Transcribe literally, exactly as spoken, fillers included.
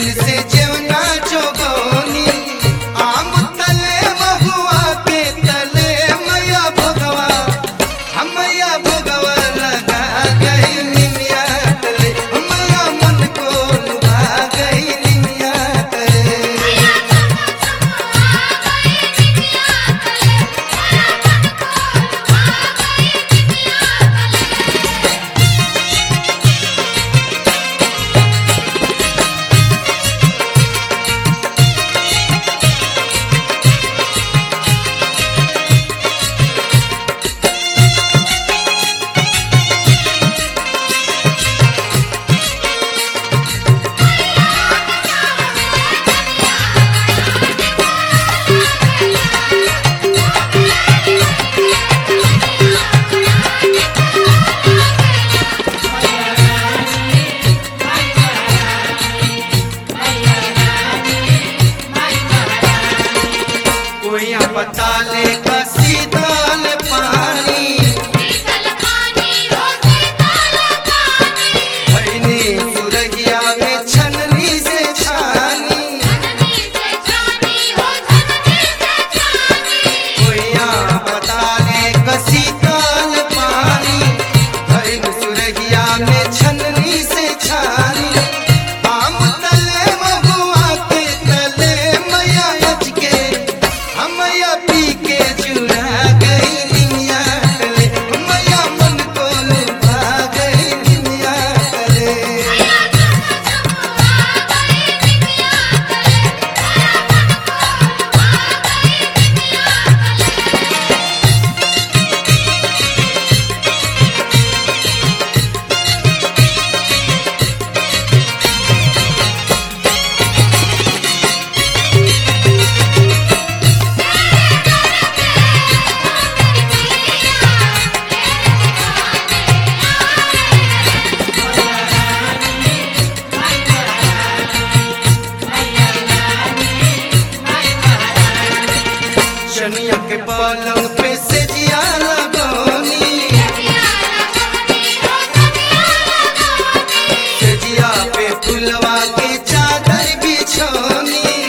पूजन से जेवना जोगोनी आम तले महुआ के तले मैया भोगवा हम मैया भोगवा लगा गई निमिया तले मैया मन को लुभा गई निमिया तले। कोइया बताले का शीतल पानी भईनी सुरगिया में छननी से छानी कोइया बताले का शीतल पानी भईनी सुरगिया में छननी से छानी आम तले महुआ के तले मैया अच के मैया पी के चुरा गई निमिया तले मैया मन को लुभा गई निमिया तले। शनिया के पलंग पे से जिया लगोनी से जिया पे फुलवा के चादर बिछोनी